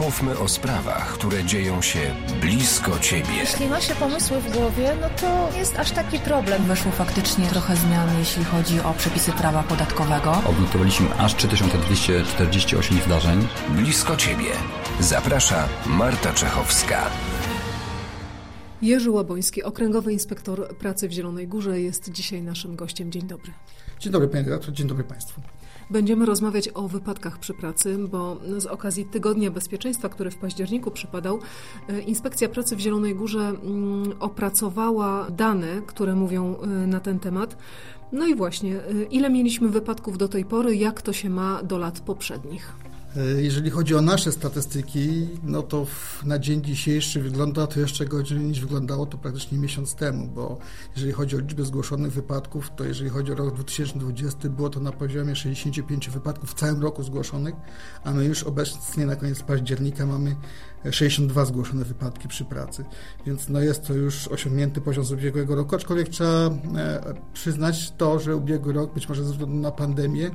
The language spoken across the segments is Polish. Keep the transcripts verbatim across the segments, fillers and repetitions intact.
Mówmy o sprawach, które dzieją się blisko Ciebie. Jeśli ma się pomysły w głowie, no to nie jest aż taki problem. Weszło faktycznie trochę zmian, jeśli chodzi o przepisy prawa podatkowego. Odnotowaliśmy aż trzy tysiące dwieście czterdzieści osiem zdarzeń. Blisko Ciebie. Zaprasza Marta Czechowska. Jerzy Łaboński, Okręgowy Inspektor Pracy w Zielonej Górze, jest dzisiaj naszym gościem. Dzień dobry. Dzień dobry, panie redaktor, dzień dobry państwu. Będziemy rozmawiać o wypadkach przy pracy, bo z okazji Tygodnia Bezpieczeństwa, który w październiku przypadał, Inspekcja Pracy w Zielonej Górze opracowała dane, które mówią na ten temat. No i właśnie, ile mieliśmy wypadków do tej pory, jak to się ma do lat poprzednich? Jeżeli chodzi o nasze statystyki, no to na dzień dzisiejszy wygląda to jeszcze gorzej niż wyglądało to praktycznie miesiąc temu, bo jeżeli chodzi o liczbę zgłoszonych wypadków, to jeżeli chodzi o rok dwa tysiące dwudziesty, było to na poziomie sześćdziesiąt pięć wypadków w całym roku zgłoszonych, a my już obecnie na koniec października mamy sześćdziesiąt dwa zgłoszone wypadki przy pracy, więc no jest to już osiągnięty poziom z ubiegłego roku, aczkolwiek trzeba e, przyznać to, że ubiegły rok, być może ze względu na pandemię,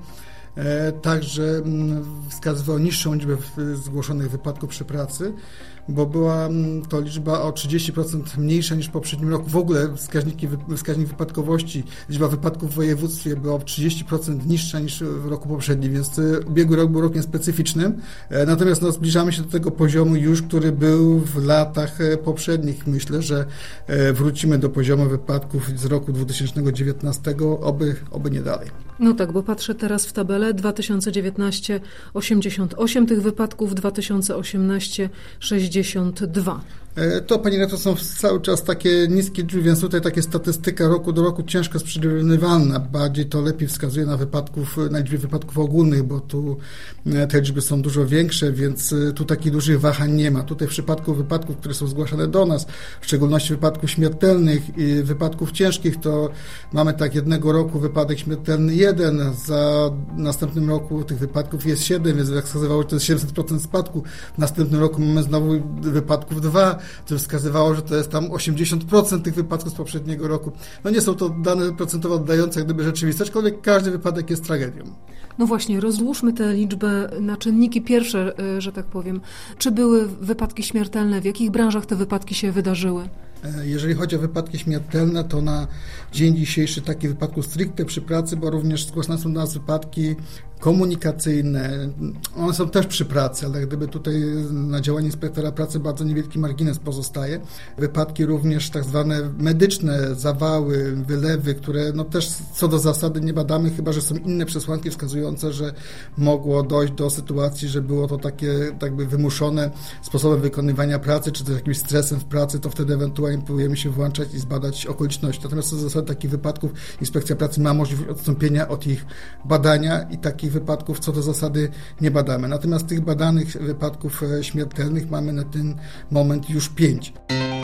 E, także wskazywał niższą liczbę zgłoszonych wypadków przy pracy, bo była to liczba o trzydzieści procent mniejsza niż w poprzednim roku. W ogóle wskaźniki, wskaźnik wypadkowości, liczba wypadków w województwie była o trzydzieści procent niższa niż w roku poprzednim, więc ubiegły rok był rokiem specyficznym. E, natomiast no, zbliżamy się do tego poziomu już, który był w latach poprzednich. Myślę, że e, wrócimy do poziomu wypadków z roku dwa tysiące dziewiętnastego, oby, oby nie dalej. No tak, bo patrzę teraz w tabelę, dwa tysiące dziewiętnasty osiemdziesiąt osiem tych wypadków, dwa tysiące osiemnasty sześćdziesiąt dwa. To, pani redaktor, są cały czas takie niskie liczby, więc tutaj takie statystyka roku do roku ciężko przyrównywalna. Bardziej to lepiej wskazuje na wypadków, na liczbie wypadków ogólnych, bo tu te liczby są dużo większe, więc tu takich dużych wahań nie ma. Tutaj w przypadku wypadków, które są zgłaszane do nas, w szczególności wypadków śmiertelnych i wypadków ciężkich, to mamy tak jednego roku wypadek śmiertelny jeden, za następnym roku tych wypadków jest siedem, więc jak wskazywało, że to jest siedemset procent spadku. W następnym roku mamy znowu wypadków dwa, co wskazywało, że to jest tam osiemdziesiąt procent tych wypadków z poprzedniego roku. No nie są to dane procentowo oddające jak gdyby rzeczywistość, aczkolwiek każdy wypadek jest tragedią. No właśnie, rozłóżmy tę liczbę na czynniki pierwsze, że tak powiem. Czy były wypadki śmiertelne? W jakich branżach te wypadki się wydarzyły? Jeżeli chodzi o wypadki śmiertelne, to na dzień dzisiejszy takich wypadków stricte przy pracy, bo również zgłoszone są do nas wypadki komunikacyjne. One są też przy pracy, ale gdyby tutaj na działanie inspektora pracy bardzo niewielki margines pozostaje. Wypadki również tak zwane medyczne, zawały, wylewy, które no też co do zasady nie badamy, chyba że są inne przesłanki wskazujące, że mogło dojść do sytuacji, że było to takie tak by wymuszone sposobem wykonywania pracy, czy też jakimś stresem w pracy, to wtedy ewentualnie próbujemy się włączać i zbadać okoliczności. Natomiast co do zasady takich wypadków Inspekcja Pracy ma możliwość odstąpienia od ich badania i takich wypadków co do zasady nie badamy. Natomiast tych badanych wypadków śmiertelnych mamy na ten moment już pięć.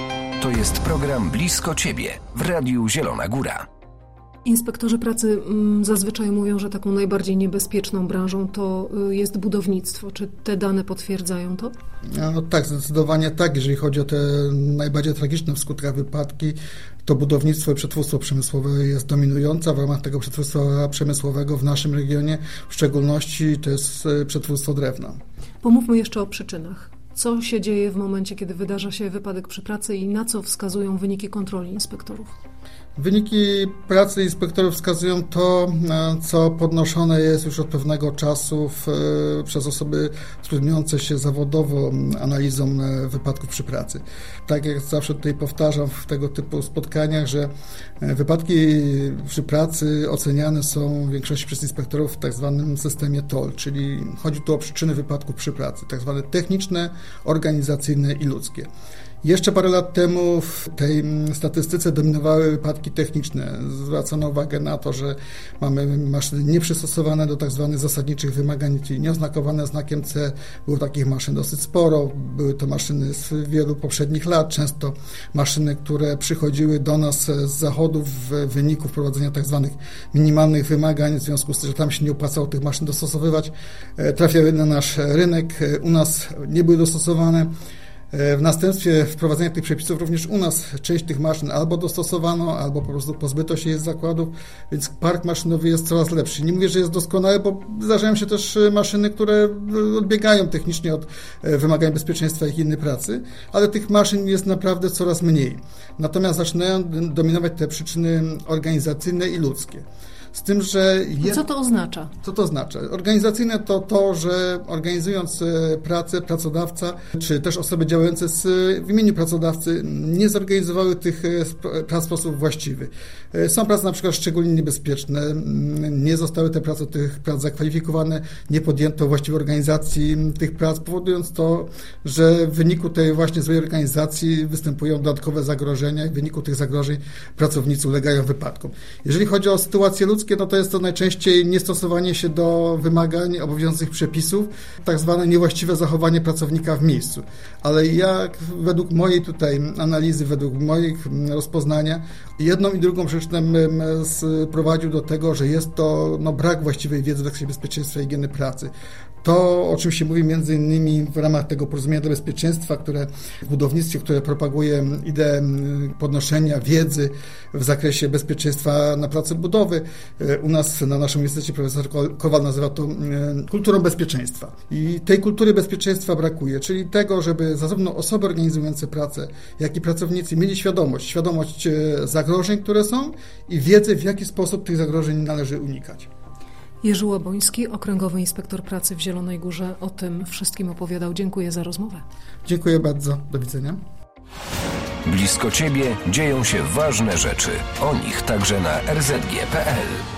To jest program Blisko Ciebie w Radiu Zielona Góra. Inspektorzy pracy zazwyczaj mówią, że taką najbardziej niebezpieczną branżą to jest budownictwo. Czy te dane potwierdzają to? No tak, zdecydowanie tak. Jeżeli chodzi o te najbardziej tragiczne w skutkach wypadki, to budownictwo i przetwórstwo przemysłowe jest dominujące. W ramach tego przetwórstwa przemysłowego w naszym regionie w szczególności to jest przetwórstwo drewna. Pomówmy jeszcze o przyczynach. Co się dzieje w momencie, kiedy wydarza się wypadek przy pracy i na co wskazują wyniki kontroli inspektorów? Wyniki pracy inspektorów wskazują to, co podnoszone jest już od pewnego czasu w, przez osoby trudniące się zawodowo analizą wypadków przy pracy. Tak jak zawsze tutaj powtarzam w tego typu spotkaniach, że wypadki przy pracy oceniane są w większości przez inspektorów w tak zwanym systemie T O L, czyli chodzi tu o przyczyny wypadków przy pracy, tak zwane techniczne, organizacyjne i ludzkie. Jeszcze parę lat temu w tej statystyce dominowały wypadki techniczne. Zwracano uwagę na to, że mamy maszyny nieprzystosowane do tak zwanych zasadniczych wymagań, czyli nieoznakowane znakiem C. Było takich maszyn dosyć sporo. Były to maszyny z wielu poprzednich lat, często maszyny, które przychodziły do nas z zachodu w wyniku wprowadzenia tak zwanych minimalnych wymagań, w związku z tym, że tam się nie opłacało tych maszyn dostosowywać, trafiały na nasz rynek. U nas nie były dostosowane. W następstwie wprowadzenia tych przepisów również u nas część tych maszyn albo dostosowano, albo po prostu pozbyto się jej z zakładów, więc park maszynowy jest coraz lepszy. Nie mówię, że jest doskonały, bo zdarzają się też maszyny, które odbiegają technicznie od wymagań bezpieczeństwa i innej pracy, ale tych maszyn jest naprawdę coraz mniej. Natomiast zaczynają dominować te przyczyny organizacyjne i ludzkie. Z tym, że jed... Co to oznacza? Co to oznacza? Organizacyjne to to, że organizując pracę, pracodawca, czy też osoby działające z, w imieniu pracodawcy nie zorganizowały tych prac w sposób właściwy. Są prace na przykład szczególnie niebezpieczne, nie zostały te prace tych prac zakwalifikowane, nie podjęto właściwej organizacji tych prac, powodując to, że w wyniku tej właśnie złej organizacji występują dodatkowe zagrożenia i w wyniku tych zagrożeń pracownicy ulegają wypadkom. Jeżeli chodzi o sytuację ludzkie, no to jest to najczęściej niestosowanie się do wymagań obowiązujących przepisów, tak zwane niewłaściwe zachowanie pracownika w miejscu. Ale jak według mojej tutaj analizy, według moich rozpoznania, jedną i drugą przyczynę sprowadził do tego, że jest to no, brak właściwej wiedzy w zakresie bezpieczeństwa i higieny pracy. To, o czym się mówi między innymi w ramach tego porozumienia dla bezpieczeństwa, które w budownictwie, które propaguje ideę podnoszenia wiedzy w zakresie bezpieczeństwa na pracy budowy. U nas na naszym uniwersytecie profesor Kowal nazywa to kulturą bezpieczeństwa. I tej kultury bezpieczeństwa brakuje, czyli tego, żeby zarówno osoby organizujące pracę, jak i pracownicy mieli świadomość, świadomość zagrożeń, które są i wiedzę, w jaki sposób tych zagrożeń należy unikać. Jerzy Łaboński, Okręgowy Inspektor Pracy w Zielonej Górze, o tym wszystkim opowiadał. Dziękuję za rozmowę. Dziękuję bardzo. Do widzenia. Blisko Ciebie dzieją się ważne rzeczy. O nich także na er zet gie kropka pe el.